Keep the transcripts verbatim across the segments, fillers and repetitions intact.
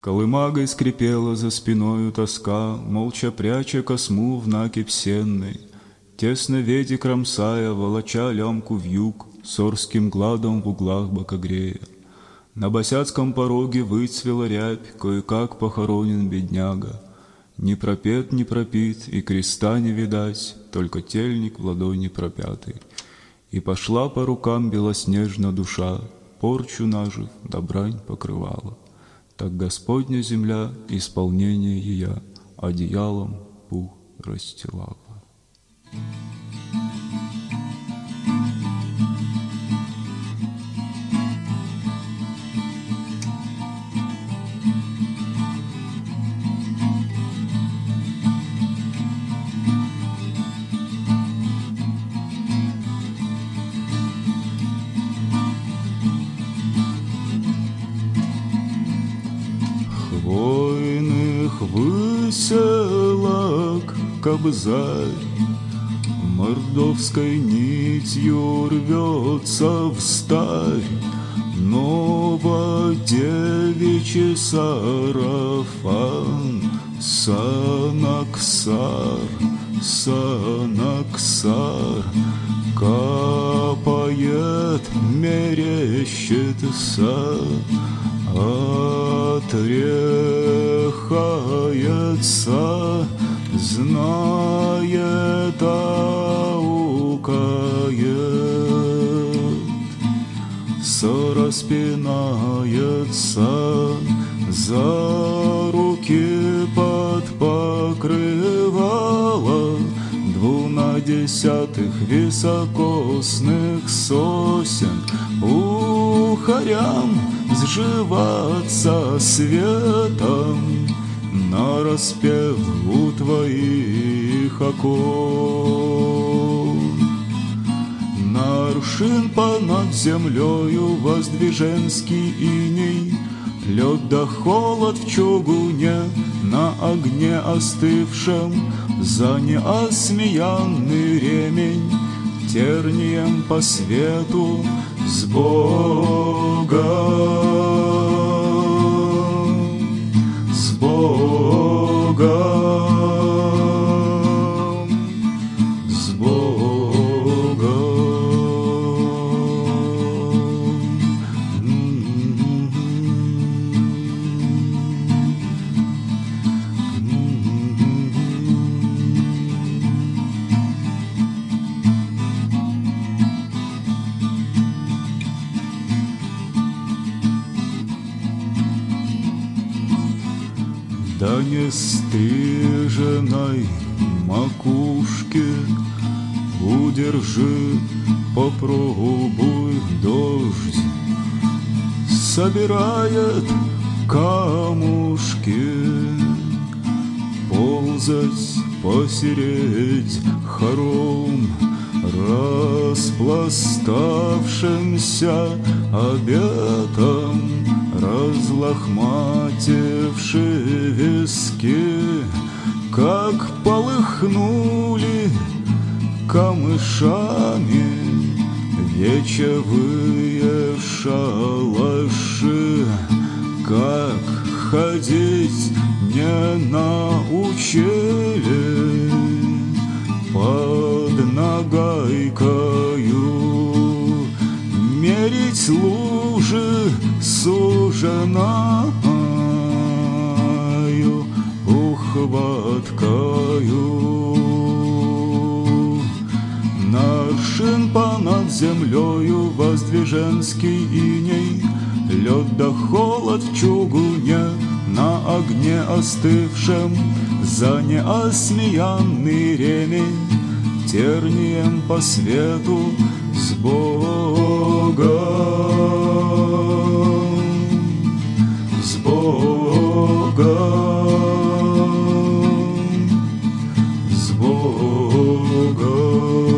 Колымагой скрипела за спиною тоска, молча пряча косму в накипь сенной. Тесно веди кромсая, волоча лямку вьюг, сорским гладом в углах бокогрея. На босяцком пороге выцвела рябь, кое-как похоронен бедняга. Ни пропет, ни пропит, и креста не видать, только тельник в ладони пропятый. И пошла по рукам белоснежна душа, порчу нажив, да брань покрывала. Так Господня земля исполнение ея одеялом пух расстилала. Хвойных выселок кобзарь мордовской нитью рвется встарь, новодевичий сарафан, санаксар, санаксар, капает, мерещится, отрехается, знает, аукает, сораспинается, за руки под покрывало двунадесятых високосных сосен ухарям сживаться светом нараспев у твоих окон. Наршин понад землею воздвиженский иней, лед да холод в чугуне на огне остывшем, за неосмеянный ремень тернием по свету с Богом, с Богом, с Богом. Да не стриженной макушке удержи, попробуй дождь, собирает камушки, ползать посередь хором, распластавшимся обетом, разлохмативши виски, как полыхнули камышами вечевые шалаши, как ходить не научили под нагайкою, мерить лужи суженою ухваткою. Наршин понад землею воздвиженский иней, лед да холод в чугуне на огне остывшем, за неосмеянный ремень тернием по свету с Богом, с Богом, с Богом.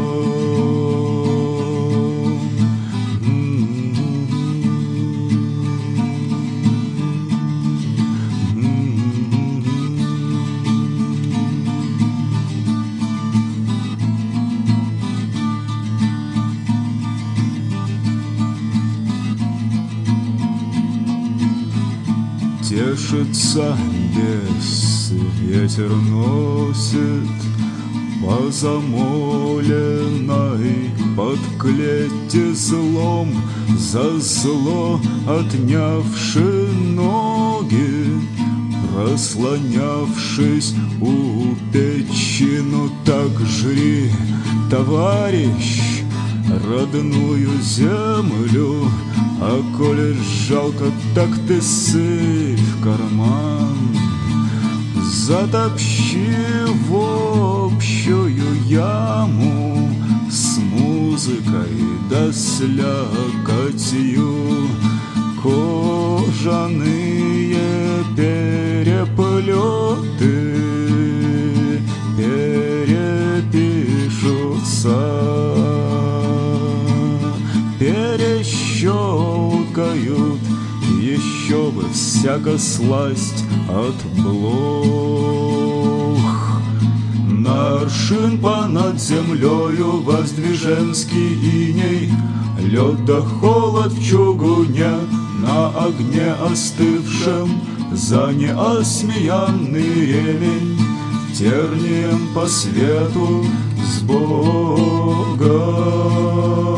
Чешется лес, ветер носит по замоленной под клетти злом, за зло отнявши ноги, прослонявшись у печи. Ну так жри, товарищ, родную землю, а коли жалко, так ты сыпь в карман. Затопчи в общую яму с музыкой да слякотью. Кожаные переплеты перепишутся, перещелкают, еще бы всяко сласть от блох. На аршин понад землею воздвиженский иней, лед да холод в чугуне, на огне остывшем за неосмеянный ремень, тернием по свету с Богом.